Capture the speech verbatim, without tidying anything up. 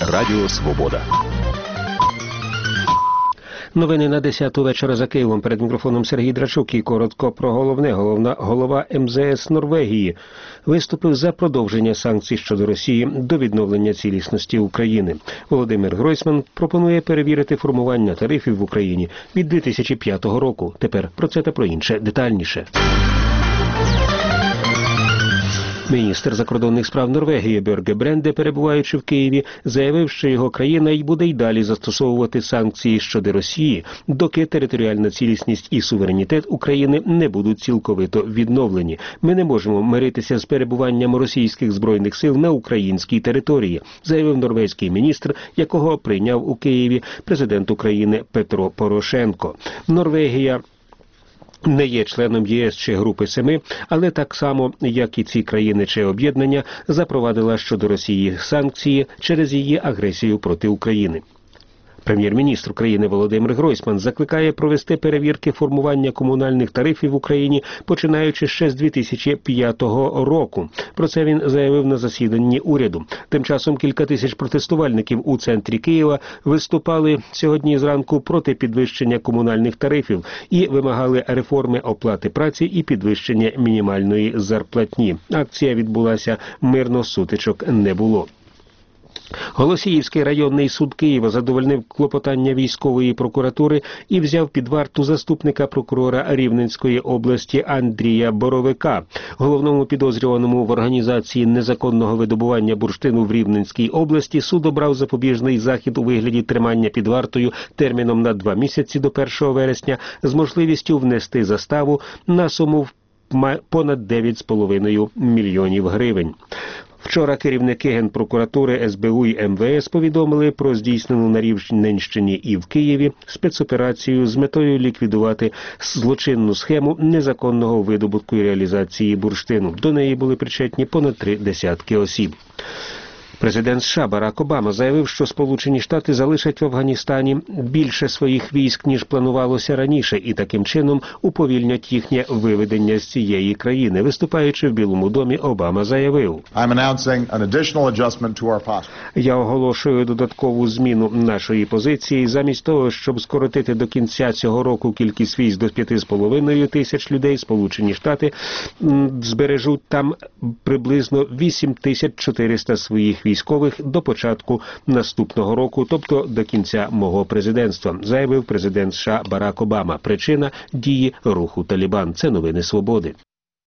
Радіо Свобода. Новини на десяту вечора за Києвом. Перед мікрофоном Сергій Драчук і коротко про головне. Головна голова ем зе ес Норвегії виступив за продовження санкцій щодо Росії до відновлення цілісності України. Володимир Гройсман пропонує перевірити формування тарифів в Україні від дві тисячі п'ятого року. Тепер про це та про інше детальніше. Міністр закордонних справ Норвегії Бьорге Бренде, перебуваючи в Києві, заявив, що його країна й буде й далі застосовувати санкції щодо Росії, доки територіальна цілісність і суверенітет України не будуть цілковито відновлені. Ми не можемо миритися з перебуванням російських збройних сил на українській території, заявив норвезький міністр, якого прийняв у Києві президент України Петро Порошенко. Норвегія не є членом ЄС чи Групи Семи, але так само, як і ці країни чи об'єднання, запровадила щодо Росії санкції через її агресію проти України. Прем'єр-міністр України Володимир Гройсман закликає провести перевірки формування комунальних тарифів в Україні, починаючи ще з дві тисячі п'ятого року. Про це він заявив на засіданні уряду. Тим часом кілька тисяч протестувальників у центрі Києва виступали сьогодні зранку проти підвищення комунальних тарифів і вимагали реформи оплати праці і підвищення мінімальної зарплатні. Акція відбулася мирно, сутичок не було. Голосіївський районний суд Києва задовольнив клопотання військової прокуратури і взяв під варту заступника прокурора Рівненської області Андрія Боровика. Головному підозрюваному в організації незаконного видобування бурштину в Рівненській області суд обрав запобіжний захід у вигляді тримання під вартою терміном на два місяці до першого вересня з можливістю внести заставу на суму в понад дев'ять з половиною мільйонів гривень. Вчора керівники Генпрокуратури, ес бе у і ем ве ес повідомили про здійснену на Рівненщині і в Києві спецоперацію з метою ліквідувати злочинну схему незаконного видобутку і реалізації бурштину. До неї були причетні понад три десятки осіб. Президент США Барак Обама заявив, що Сполучені Штати залишать в Афганістані більше своїх військ, ніж планувалося раніше, і таким чином уповільнять їхнє виведення з цієї країни. Виступаючи в Білому домі, Обама заявив: «Я оголошую додаткову зміну нашої позиції. Замість того, щоб скоротити до кінця цього року кількість військ до п'яти з половиною тисяч людей, Сполучені Штати збережуть там приблизно вісім тисяч чотириста своїх військових до початку наступного року, тобто до кінця мого президентства», заявив президент США Барак Обама. Причина – дії руху Талібан. Це новини Свободи.